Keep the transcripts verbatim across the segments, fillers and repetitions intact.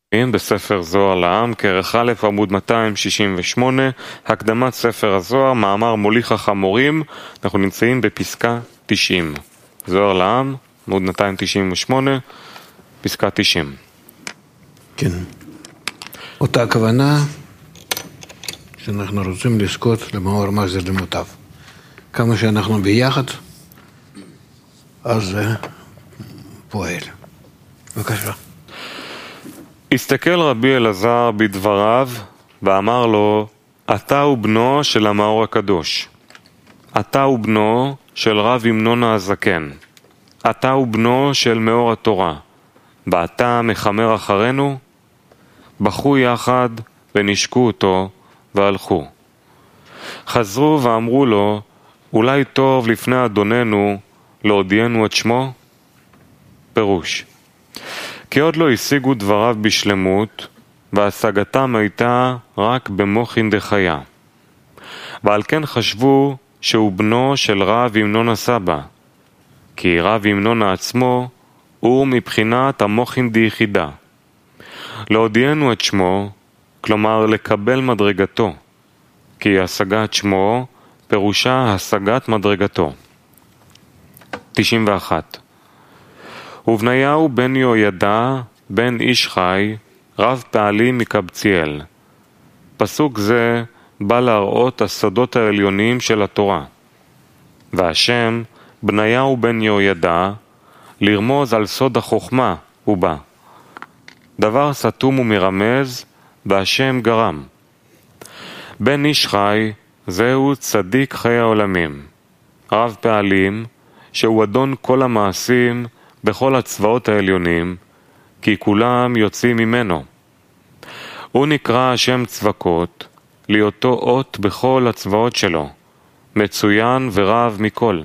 בספר זוהר לעם, כרך א' עמוד מאתיים שישים ושמונה, הקדמת ספר הזוהר, מאמר מוליך החמורים. אנחנו נמצאים בפסקה תשעים. זוהר לעם, עמוד מאתיים תשעים ושמונה, פסקה תשעים. כן. אותה הכוונה שאנחנו רוצים לזכות למאור מה זה דמותיו. כמה שאנחנו ביחד, אז זה פועל. בבקשה. הסתכל רבי אלעזר בדבריו ואמר לו, אתה הוא בנו של המאור הקדוש, אתה הוא בנו של רב אמנון הזקן, אתה הוא בנו של מאור התורה, ואתה מחמר אחרינו? בחו יחד ונשקו אותו והלכו. חזרו ואמרו לו, אולי טוב לפני אדוננו להודיענו את שמו? פירוש, כי עוד לא השיגו דבריו בשלמות, והשגתם הייתה רק במוחין דחיה. ועל כן חשבו שהוא בנו של רב אמנון הסבא, כי רב אמנון עצמו הוא מבחינת המוחין דיחידה. להודיענו את שמו, כלומר לקבל מדרגתו, כי השגת שמו פירושה השגת מדרגתו. תשעים ואחת. ובניהו בן יהוידע בן איש חי רב פעלים מקבציאל. פסוק זה בא להראות הסודות העליונים של התורה, והשם בניהו בן יהוידע לרמוז על סוד החוכמה הוא בא. דבר סתום ומרמז והשם גרם. בן איש חי זהו צדיק חיי העולמים, רב פעלים שהוא אדון כל המעשים בכל הצבאות העליונים, כי כולם יוצאים ממנו. הוא נקרא השם צבקות, להיותו אות בכל הצבאות שלו, מצוין ורב מכל.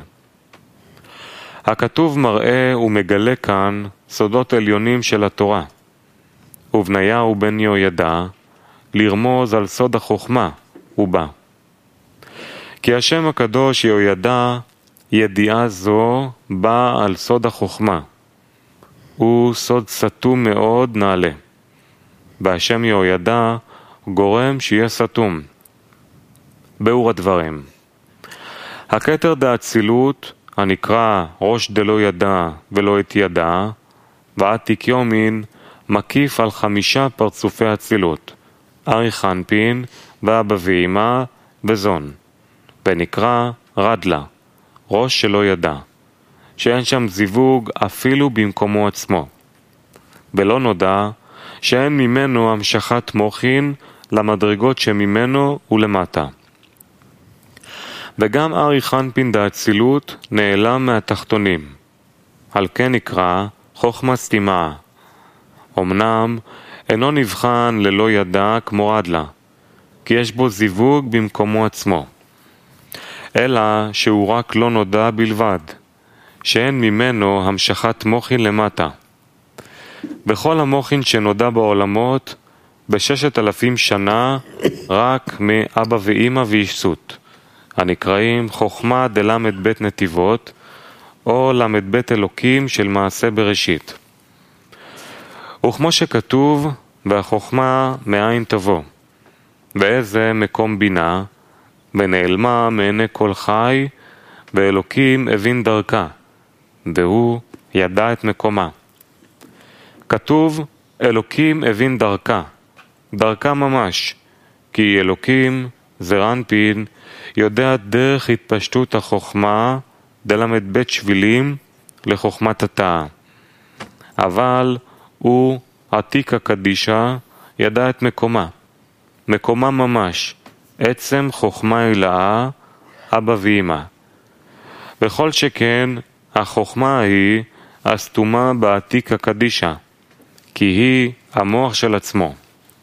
הכתוב מראה ומגלה כאן סודות עליונים של התורה. ובניהו בן יהוידע לרמוז על סוד החוכמה הוא בא. כי השם הקדוש יהוידע, ידיעה זו באה על סוד החוכמה. הוא סוד סתום מאוד נעלה. והשם יהוידע גורם שיהיה סתום. באור הדברים. הכתר דאצילות הנקרא ראש דלא ידע ולא את ידע, ועתיק יומין מקיף על חמישה פרצופי אצילות, ארי חנפין ואבא ואמא וזון, ונקרא רדלה, ראש שלא ידע, שאין שם זיווג אפילו במקומו עצמו. ולא נודע שאין ממנו המשכת מוחין למדרגות שממנו ולמטה. וגם ארי חנפין דאצילות נעלם מהתחתונים, על כן נקרא חוכמה סתימה. אמנם אינו נבחן ללא ידע כמו רדלה, כי יש בו זיווג במקומו עצמו, אלא שהוא רק לא נודע בלבד, שאין ממנו המשכת מוחין למטה. בכל המוחין שנודע בעולמות, בששת אלפים שנה, רק מאבא ואמא וישסות, הנקראים חוכמה דלמד בית נתיבות, או למד בית אלוקים של מעשה בראשית. וכמו שכתוב, והחוכמה מאין תבוא, ואיזה מקום בינה, ונעלמה מעיני כל חי, ואלוקים הבין דרכה, והוא ידע את מקומה. כתוב, אלוקים הבין דרכה, דרכה ממש, כי אלוקים, זרנפין, יודע דרך התפשטות החוכמה, דלמד בית שבילים, לחוכמת התאה. אבל הוא, עתיק הקדישה, ידע את מקומה, מקומה ממש, עצם חוכמה אלאה, אבא ואמא. וכל שכן, החוכמה היא הסתומה בעתיק הקדישה, כי היא המוח של עצמו.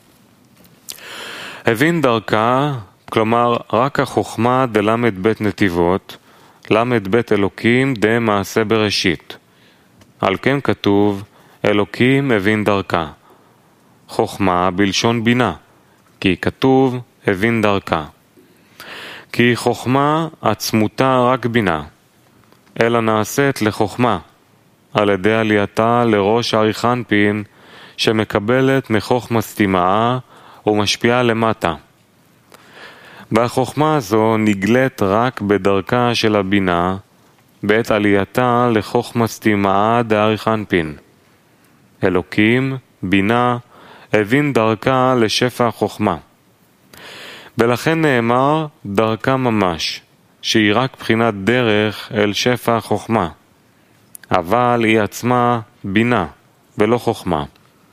הבין דרכה, כלומר רק החוכמה דלמד בית נתיבות, למד בית אלוקים דה מעשה בראשית. על כן כתוב, אלוקים הבין דרכה. חוכמה בלשון בינה, כי כתוב הבין דרכה. כי חוכמה עצמותה רק בינה, אלא נעשית לחוכמה, על ידי עלייתה לראש ארי חנפין, שמקבלת מחוכמה סתימה ומשפיעה למטה. והחוכמה הזו נגלית רק בדרכה של הבינה, בעת עלייתה לחוכמה סתימה דאריך אנפין. אלוקים, בינה, הבין דרכה לשפע החוכמה. ולכן נאמר דרכה ממש, שהיא רק בחינת דרך אל שפע החוכמה. אבל היא עצמה בינה ולא חוכמה.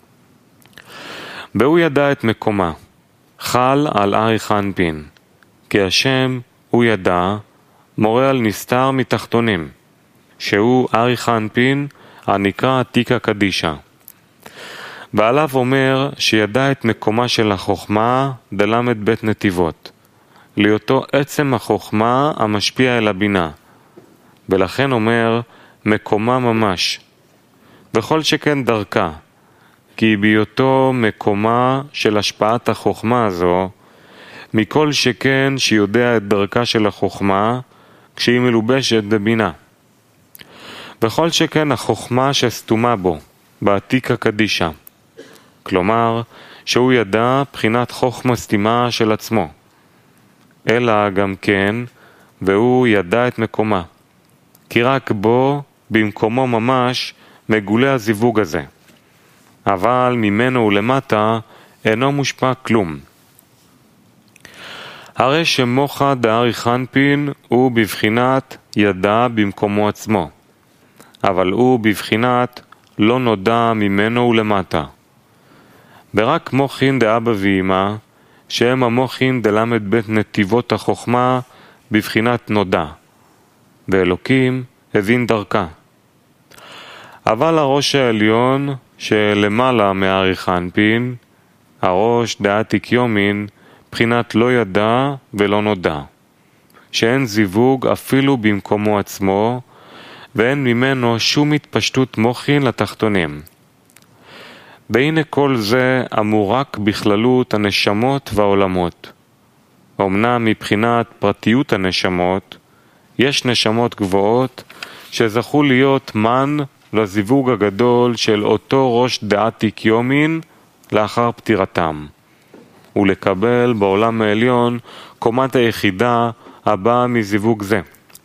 והוא ידע את מקומה, חל על אריך אנפין, כי השם הוא ידע, מורה על נסתר מתחתונים, שהוא אריך אנפין הנקרא עתיקה קדישה. ועליו אומר שידע את מקומה של החוכמה דלמד בית נתיבות, להיותו עצם החוכמה המשפיע אל הבינה, ולכן אומר מקומה ממש, וכל שכן דרכה, כי בהיותו מקומה של השפעת החוכמה הזו, מכל שכן שיודע את דרכה של החוכמה כשהיא מלובשת בבינה. וכל שכן החוכמה שסתומה בו, בעתיקה קדישה, כלומר שהוא ידע בחינת חוכמה סתימה של עצמו, אלא גם כן, והוא ידע את מקומה, כי רק בו, במקומו ממש, מגולה הזיווג הזה. אבל ממנו ולמטה אינו מושפע כלום. הרי שמוחה דאריך אנפין הוא בבחינת ידע במקומו עצמו, אבל הוא בבחינת לא נודע ממנו ולמטה. ורק מוחין דאבא ואמא, שהם המוחין דלמד בית נתיבות החוכמה בבחינת נודע, ואלוקים הבין דרכה. אבל הראש העליון שלמעלה מאריך אנפין, הראש דעתיק יומין, בחינת לא ידע ולא נודע, שאין זיווג אפילו במקומו עצמו, ואין ממנו שום התפשטות מוחין לתחתונים. והנה כל זה אמור רק בכללות הנשמות והעולמות. אמנם מבחינת פרטיות הנשמות, יש נשמות גבוהות שזכו להיות מן לזיווג הגדול של אותו ראש דעתיק יומין לאחר פטירתם, ולקבל בעולם העליון קומת היחידה הבאה מזיווג זה,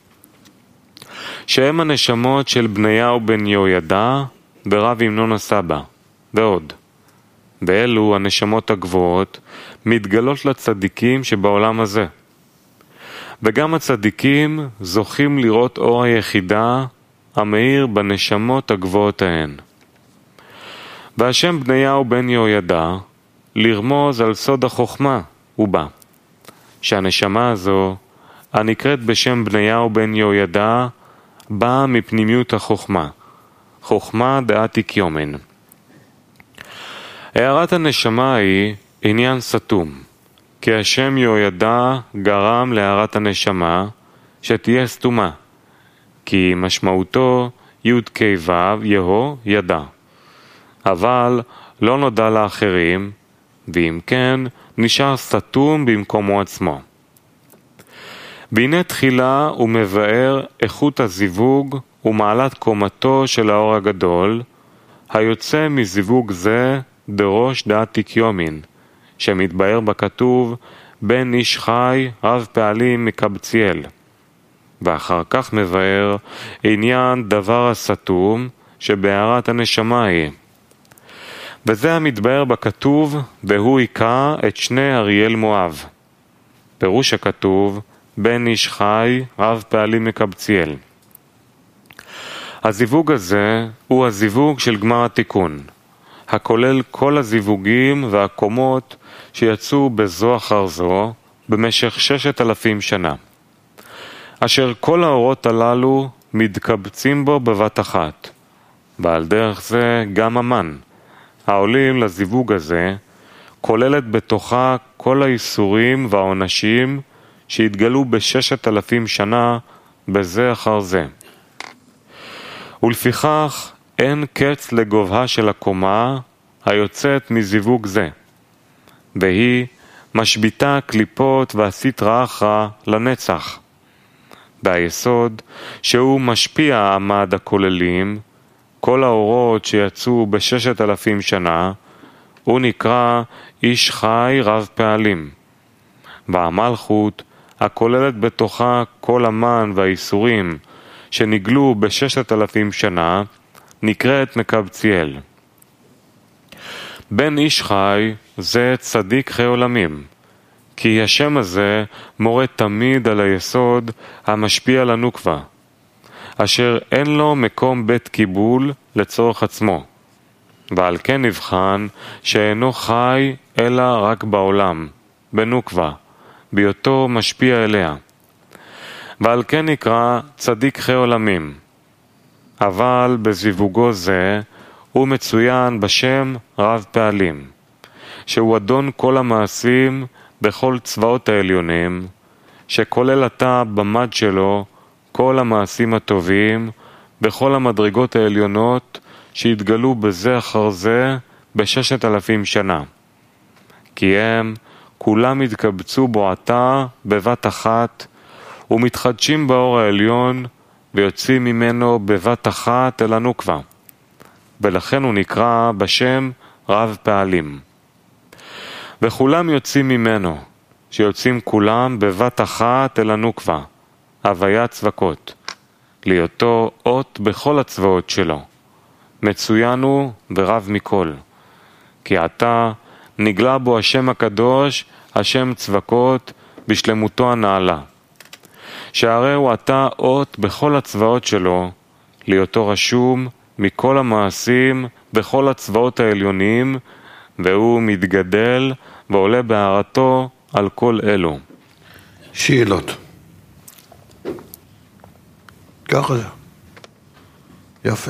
שהם הנשמות של בניהו בן יהוידע ורב אמנון הסבא ועוד. ואלו הנשמות הגבוהות מתגלות לצדיקים שבעולם הזה, וגם הצדיקים זוכים לראות אור היחידה המאיר בנשמות הגבוהות ההן. והשם בניהו בן יהוידע לרמוז על סוד החוכמה הוא בא, שהנשמה הזו הנקראת בשם בניהו בן יהוידע באה מפנימיות החוכמה, חוכמה דעתיק יומין. הערת הנשמה היא עניין סתום, כי השם יהוידע גרם להערת הנשמה שתהיה סתומה, כי משמעותו י' כ' ו' יהו ידע, אבל לא נודע לאחרים, ואם כן נשאר סתום במקומו עצמו. והנה תחילה הוא מבאר איכות הזיווג ומעלת קומתו של האור הגדול, היוצא מזיווג זה דראש דעתיק יומין, שמתבאר בכתוב בן איש חי רב פעלים מקבציאל. ואחר כך מבאר עניין דבר הסתום שבהערת הנשמה היא. וזה המתבאר בכתוב והוא היכה את שני אריאל מואב. פירוש הכתוב בן איש חי רב פעלים מקבציאל. הזיווג הזה הוא הזיווג של גמר התיקון, הכולל כל הזיווגים והקומות שיצאו בזו אחר זו במשך ששת אלפים שנה, אשר כל האורות הללו מתקבצים בו בבת אחת, ועל דרך זה גם המן, העולים לזיווג הזה, כוללת בתוכה כל האיסורים והעונשים שהתגלו בששת אלפים שנה בזה אחר זה. ולפיכך אין קץ לגובהה של הקומה היוצאת מזיווג זה, והיא משביתה קליפות והסטרא אחרא לנצח. והיסוד שהוא משפיע עמד הכוללים, כל האורות שיצאו בששת אלפים שנה, הוא נקרא איש חי רב פעלים. והמלכות, הכוללת בתוכה כל המן והאיסורים שנגלו בששת אלפים שנה, נקראת מקבציאל. בן איש חי זה צדיק חי עולמים, כי השם הזה מורה תמיד על היסוד המשפיע על הנוקבה, אשר אין לו מקום בית קיבול לצורך עצמו, ועל כן נבחן שאינו חי אלא רק בעולם, בנוקבה, בהיותו משפיע אליה, ועל כן נקרא צדיק חי עולמים. אבל בזיווגו זה הוא מצוין בשם רב פעלים, שהוא אדון כל המעשים בכל צבאות העליונים, שכולל עתה במד שלו כל המעשים הטובים בכל המדרגות העליונות שהתגלו בזה אחר זה בששת אלפים שנה. כי הם כולם התקבצו בו עתה בבת אחת, ומתחדשים באור העליון ויוצאים ממנו בבת אחת אל הנוקבה, ולכן הוא נקרא בשם רב פעלים. וכולם יוצאים ממנו, שיוצאים כולם בבת אחת אל הנוקבה, הוויה צבקות, להיותו אות בכל הצבאות שלו, מצוין הוא ורב מכל, כי עתה נגלה בו השם הקדוש, השם צבקות, בשלמותו הנעלה, שהרי הוא עתה אות בכל הצבאות שלו, להיותו רשום מכל המעשים בכל הצבאות העליונים, והוא מתגדל ועולה בהערתו על כל אלו. שאלות. ככה זה. יפה.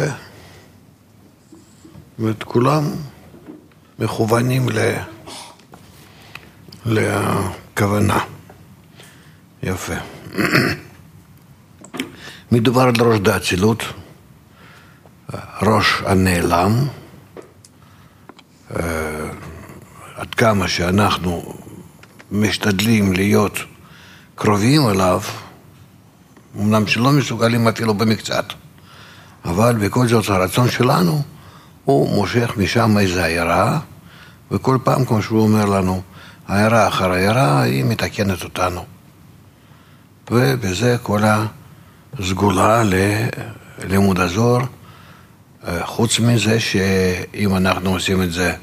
ואת כולם מכוונים ל... לכוונה. יפה. מדובר על ראש דאצילות, ראש הנעלם, עד כמה שאנחנו משתדלים להיות קרובים אליו, אמנם שלא מסוגלים אפילו במקצת, אבל בכל זאת הרצון שלנו הוא מושך משם איזו עיירה, וכל פעם כמו שהוא אומר לנו, העיירה אחר העיירה היא מתקנת אותנו, ובזה כל הסגולה ללימוד הזוהר. חוץ מזה שאם אנחנו עושים את זה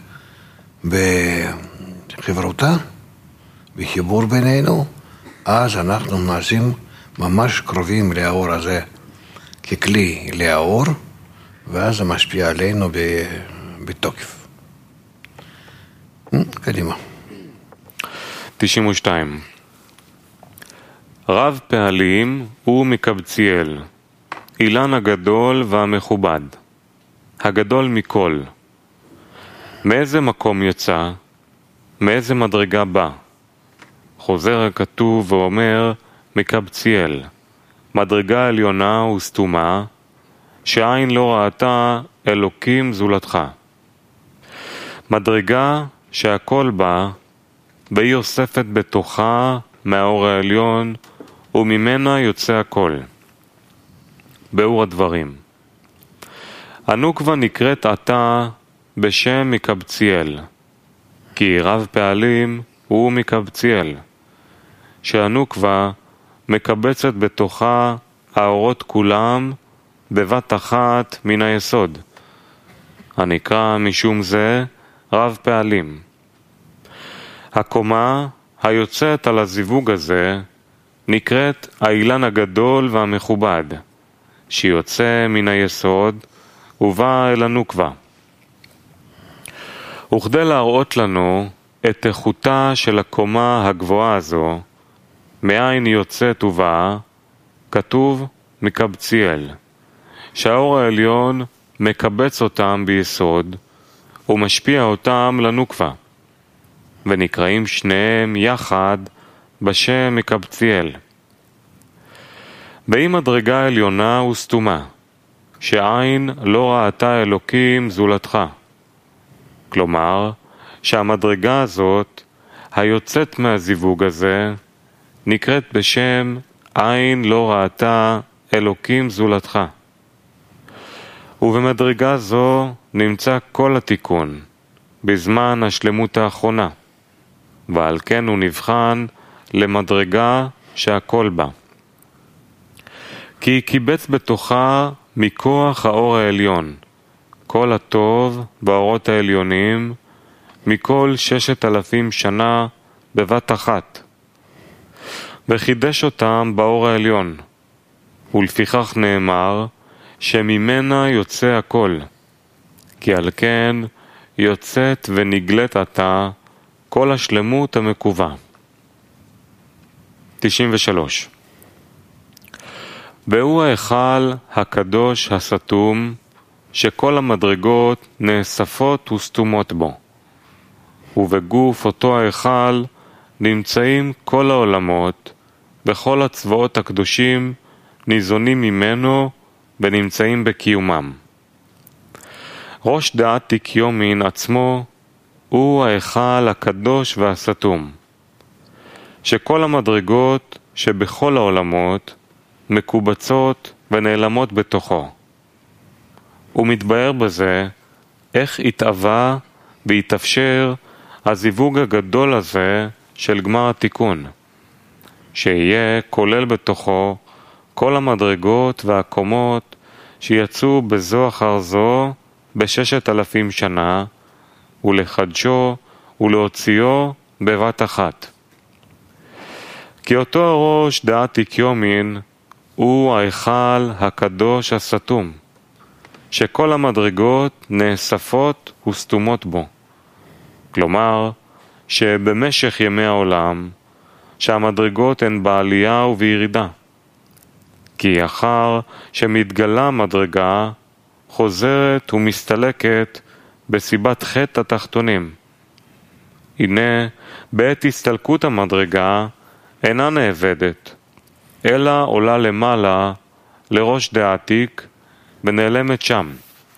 בחברותה, בחיבור בינינו, אז אנחנו נעשים ממש קרובים לאור הזה ככלי לאור, ואז זה משפיע עלינו בתוקף. קדימה. תשעים ושתיים. רב פעלים הוא מקבציאל, אילן הגדול והמכובד, הגדול מכל. מאיזה מקום יצא? מאיזה מדרגה בא? חוזר הכתוב ואומר מקבציאל, מדרגה עליונה וסתומה, שעין לא ראתה אלוקים זולתך. מדרגה שהכל בה, והיא אוספת בתוכה מהאור העליון, וממנה יוצא הכל. באור הדברים. הנוקבה נקראת עתה בשם מקבציאל, כי רב פעלים הוא מקבציאל, שהנוקבה מקבצת בתוכה האורות כולם בבת אחת מן היסוד, הנקרא משום זה רב פעלים. הקומה היוצאת על הזיווג הזה נקראת האילן הגדול והמכובד, שיוצא מן היסוד ובא אל הנוקבה. וכדי להראות לנו את איכותה של הקומה הגבוהה הזו, מאין יוצאת ובאה, כתוב מקבציאל, שהאור העליון מקבץ אותם ביסוד ומשפיע אותם לנוקבה, ונקראים שניהם יחד בשם מקבציאל. באי מדרגה עליונה וסתומה, שעין לא ראתה אלוקים זולתך. כלומר, שהמדרגה הזאת, היוצאת מהזיווג הזה, נקראת בשם עין לא ראתה אלוקים זולתך. ובמדרגה זו נמצא כל התיקון, בזמן השלמות האחרונה, ועל כן הוא נבחן למדרגה שהכל בה. כי קיבץ בתוכה מכוח האור העליון, כל הטוב באורות העליונים, מכל ששת אלפים שנה בבת אחת, וחידש אותם באור העליון, ולפיכך נאמר שממנה יוצא הכל, כי על כן יוצאת ונגלת עתה כל השלמות המקובה. תשעים ושלוש. והוא ההיכל הקדוש הסתום, שכל המדרגות נאספות וסתומות בו, ובגוף אותו ההיכל נמצאים כל העולמות, וכל הצבאות הקדושים ניזונים ממנו ונמצאים בקיומם. ראש דעת תיקיומין עצמו הוא ההיכל הקדוש והסתום, שכל המדרגות שבכל העולמות מקובצות ונעלמות בתוכו. הוא מתבאר בזה איך התאווה והתאפשר הזיווג הגדול הזה של גמר התיקון, שיהיה כולל בתוכו כל המדרגות והקומות שיצאו בזו אחר זו בששת אלפים שנה, ולחדשו ולהוציאו בבת אחת. כי אותו הראש דעת תיקיומין הוא ההיכל הקדוש הסתום, שכל המדרגות נאספות וסתומות בו. כלומר, שבמשך ימי העולם, שהמדרגות הן בעלייה ובירידה. כי אחר שמתגלה מדרגה, חוזרת ומסתלקת בסיבת חטא התחתונים. הנה, בעת הסתלקות המדרגה אינה נאבדת, אלא עולה למעלה לראש דעתיק ונעלמת שם.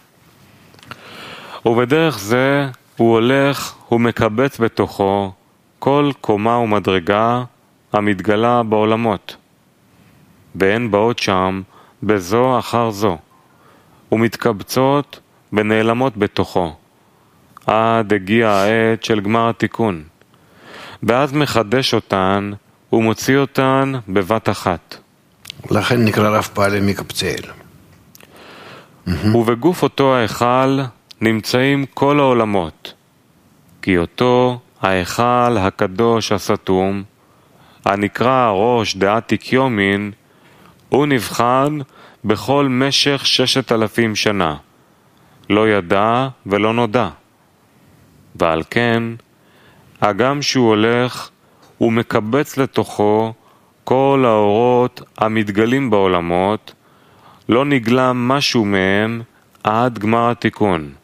ובדרך זה הוא הולך ומקבץ בתוכו כל קומה ומדרגה המתגלה בעולמות, והן באות שם בזו אחר זו, ומתקבצות ונעלמות בתוכו, עד הגיע העת של גמר התיקון, ואז מחדש אותן ומוציא אותן בבת אחת. לכן נקרא רב פעלי מקבצאל. ובגוף אותו ההיכל נמצאים כל העולמות, כי אותו ההיכל הקדוש הסתום, הנקרא ראש דעת תיקיומין, הוא נבחן בכל משך ששת אלפים שנה, לא ידע ולא נודע. ועל כן, הגם שהוא הולך, הוא מקבץ לתוכו כל האורות המתגלים בעולמות, לא נגלה משהו מהם עד גמר התיקון.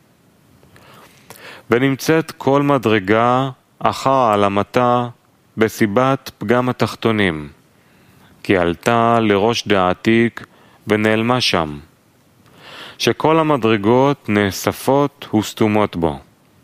ונמצאת כל מדרגה אחר העלמתה בסיבת פגם התחתונים, כי עלתה לראש דעתיק ונעלמה שם, שכל המדרגות נאספות וסתומות בו.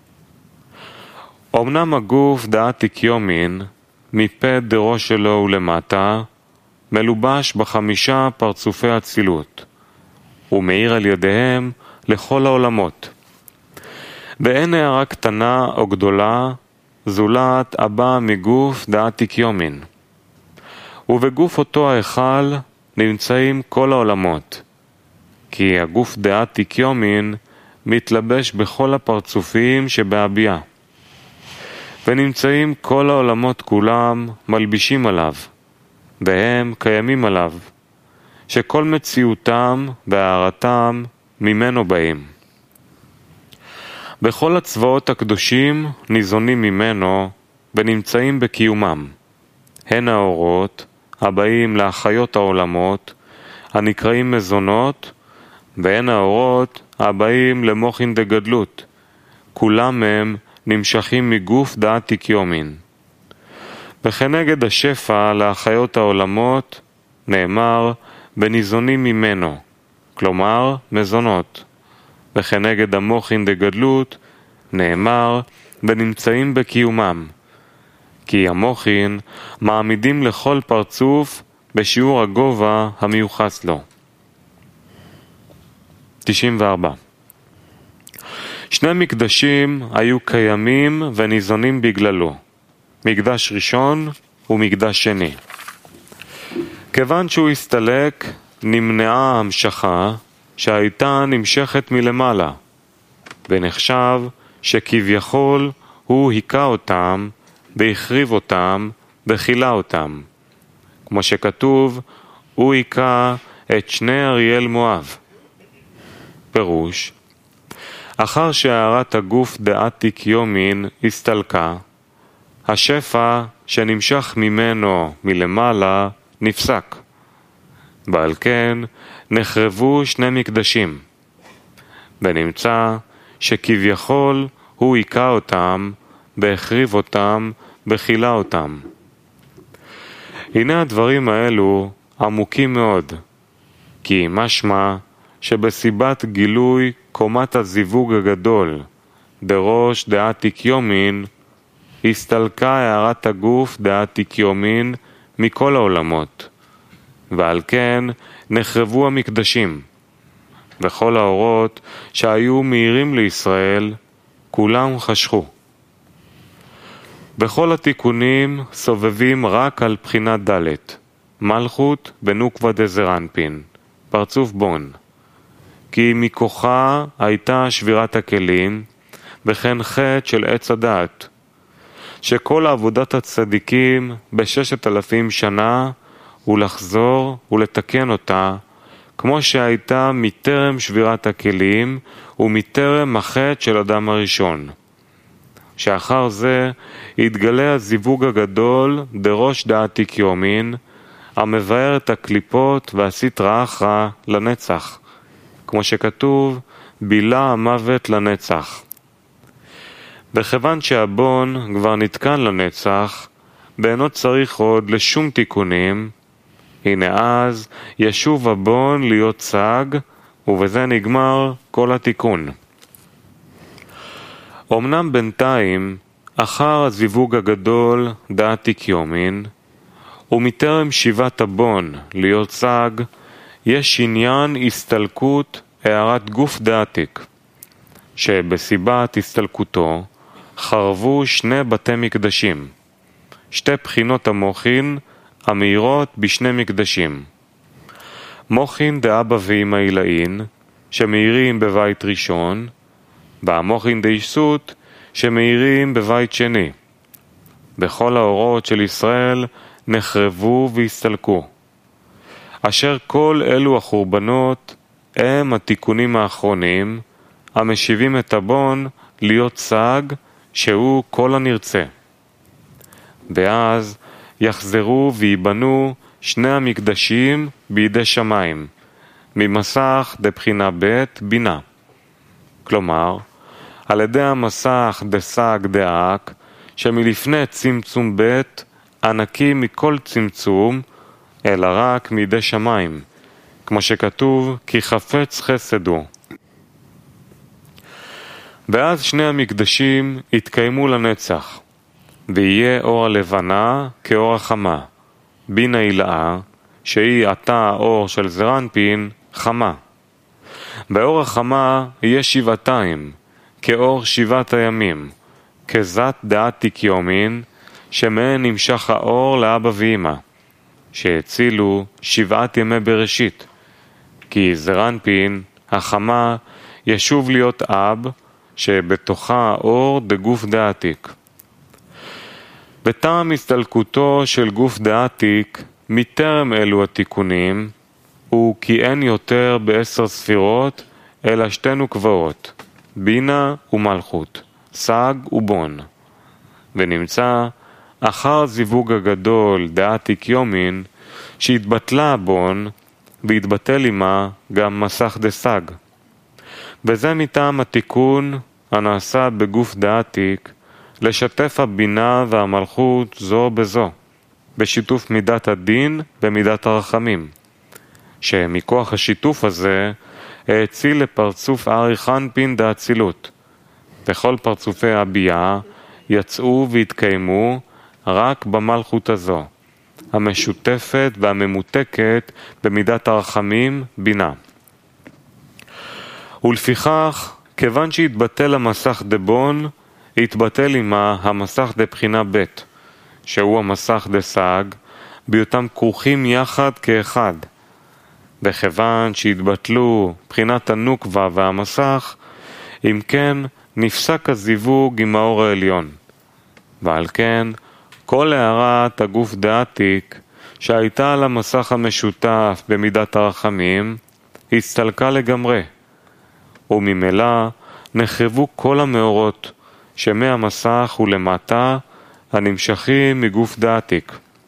אמנם הגוף דעת תיקיומין, מפה דראש שלו ולמטה, מלובש בחמישה פרצופי הצילות, ומאיר על ידיהם לכל העולמות. ואין הערה קטנה או גדולה, זולת הבא מגוף דעת תיקיומין. ובגוף אותו ההיכל נמצאים כל העולמות, כי הגוף דעת תיקיומין מתלבש בכל הפרצופים שבהביעה. ונמצאים כל העולמות כולם מלבישים עליו, והם קיימים עליו, שכל מציאותם והערתם ממנו באים. בכל הצבאות הקדושים ניזונים ממנו ונמצאים בקיומם, הן האורות הבאים להחיות העולמות, הנקראים מזונות, והן האורות הבאים למוחין דגדלות, כולם הם נמשכים מגוף דעת תיקיומין. וכנגד השפע להחיות העולמות נאמר וניזונים ממנו, כלומר מזונות. וכנגד המוחין דגדלות נאמר ונמצאים בקיומם, כי המוחין מעמידים לכל פרצוף בשיעור הגובה המיוחס לו. תשעים וארבע. שני מקדשים היו קיימים וניזונים בגללו, מקדש ראשון ומקדש שני. כיוון שהוא הסתלק, נמנעה המשכה שהייתה נמשכת מלמעלה, ונחשב שכביכול הוא היכה אותם והחריב אותם וכילה אותם. כמו שכתוב, הוא היכה את שני אריאל מואב. פירוש, אחר שהערת הגוף דעתיק יומין הסתלקה, השפע שנמשך ממנו מלמעלה נפסק, ועל כן נחרבו שני מקדשים, ונמצא שכביכול הוא היכה אותם והחריב אותם וכילה אותם. הנה הדברים האלו עמוקים מאוד, כי משמע שבסיבת גילוי קומת הזיווג הגדול בראש דעתיק יומין, הסתלקה הערת הגוף דעתיק יומין מכל העולמות, ועל כן נחרבו המקדשים, וכל האורות שהיו מאירים לישראל כולם חשכו. בכל התיקונים סובבים רק על בחינת ד' מלכות בנוקבה דזרנפין, פרצוף בון, כי מכוחה הייתה שבירת הכלים, וכן חטא של עץ הדעת, שכל עבודת הצדיקים בששת אלפים שנה הוא לחזור ולתקן אותה, כמו שהייתה מטרם שבירת הכלים ומטרם החטא של אדם הראשון. שאחר זה התגלה הזיווג הגדול דראש דעתיק יומין, המבאר את הקליפות והסטרא אחרא לנצח, כמו שכתוב, בילה המוות לנצח. וכיוון שהבון כבר נתקן לנצח, ואינו צריך עוד לשום תיקונים, הנה אז ישוב הבון להיות צג, ובזה נגמר כל התיקון. אמנם בינתיים, אחר הזיווג הגדול דעתיק יומין, ומטרם שיבת הבון להיות צג, יש עניין הסתלקות הערת גוף דעתיק, שבסיבת הסתלקותו חרבו שני בתי מקדשים, שתי בחינות המוחין המאירות בשני מקדשים. מוחין דאבא ואמא עילאין, שמאירים בבית ראשון, והמוחין דאיסות, שמאירים בבית שני. בכל האורות של ישראל נחרבו והסתלקו, אשר כל אלו החורבנות הם התיקונים האחרונים, המשיבים את הבון להיות צג שהוא כל הנרצה. ואז יחזרו ויבנו שני המקדשים בידי שמיים, ממסך דבחינה ב' בינה. כלומר, על ידי המסך דסג דאק, שמלפני צמצום ב' ענקי מכל צמצום, אלא רק מידי שמיים, כמו שכתוב, כי חפץ חסד הוא. ואז שני המקדשים יתקיימו לנצח, ויהיה אור הלבנה כאור החמה, בינה הילאה, שהיא עתה האור של זרנפין, חמה. באור החמה יהיה שבעתיים, כאור שבעת הימים, כזת דעתיק יומין, שמהן נמשך האור לאבא ואמא, שהצילו שבעת ימי בראשית, כי זרנפין, החמה, ישוב להיות אב, שבתוכה האור דגוף דעתיק. בטעם הסתלקותו של גוף דעתיק, מטרם אלו התיקונים, הוא כי אין יותר בעשר ספירות, אלא שתי נוקבעות, בינה ומלכות, סג ובון. ונמצא אחר זיווג הגדול דעתיק יומין, שהתבטלה הבון, והתבטל עמה גם מסך דסג. וזה מטעם התיקון הנעשה בגוף דעתיק, לשתף הבינה והמלכות זו בזו, בשיתוף מידת הדין ומידת הרחמים, שמכוח השיתוף הזה האציל לפרצוף ארי חנפין דאצילות, וכל פרצופי הביאה יצאו והתקיימו רק במלכות הזו, המשותפת והממותקת במידת הרחמים בינה. ולפיכך, כיוון שהתבטל המסך דבון, התבטל עמה המסך דבחינה ב', שהוא המסך דסג, בהיותם כרוכים יחד כאחד. וכיוון שהתבטלו בחינת הנוקבה והמסך, אם כן נפסק הזיווג עם האור העליון. ועל כן, כל הערת הגוף דעתיק שהייתה על המסך המשותף במידת הרחמים, הצטלקה לגמרי, וממילא נחרבו כל המאורות שמהמסך ולמטה הנמשכים מגוף דעתיק.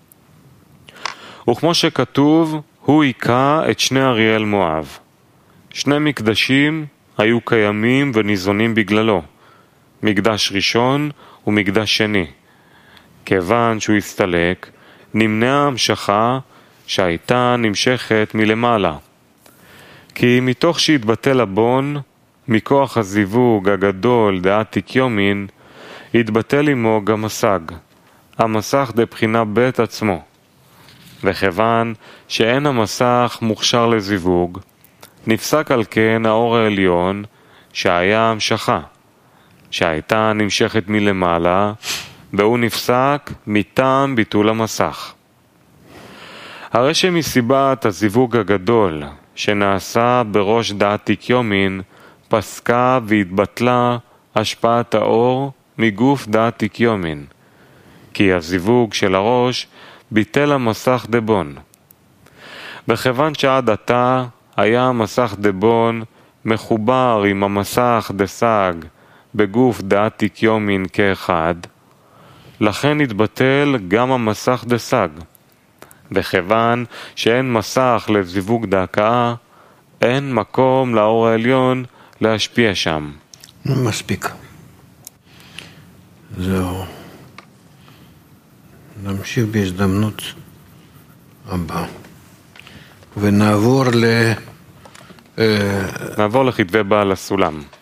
וכמו שכתוב, הוא היכה את שני אריאל מואב. שני מקדשים היו קיימים וניזונים בגללו, מקדש ראשון ומקדש שני. כיוון שהוא הסתלק, נמנעה המשכה שהייתה נמשכת מלמעלה. כי מתוך שהתבטל הבון, מכוח הזיווג הגדול דעתיק יומין, התבטל עמו גם הסג, המסך דבחינה ב' עצמו. וכיוון שאין המסך מוכשר לזיווג, נפסק על כן האור העליון שהיה המשכה, שהייתה נמשכת מלמעלה, והוא נפסק מטעם ביטול המסך. הרי שמסיבת הזיווג הגדול שנעשה בראש דעתיק יומין, פסקה והתבטלה השפעת האור מגוף דעתיק יומין, כי הזיווג של הראש ביטל המסך דבון. וכיוון שעד עתה היה המסך דבון מחובר עם המסך דסג בגוף דעתיק יומין כאחד, לכן התבטל גם המסך דסג. וכיוון שאין מסך לזיווג דעקאה, אין מקום לאור העליון להשפיע שם. מספיק. זהו. נמשיך בהזדמנות הבאה. ונעבור ל... נעבור לכתבי בעל הסולם.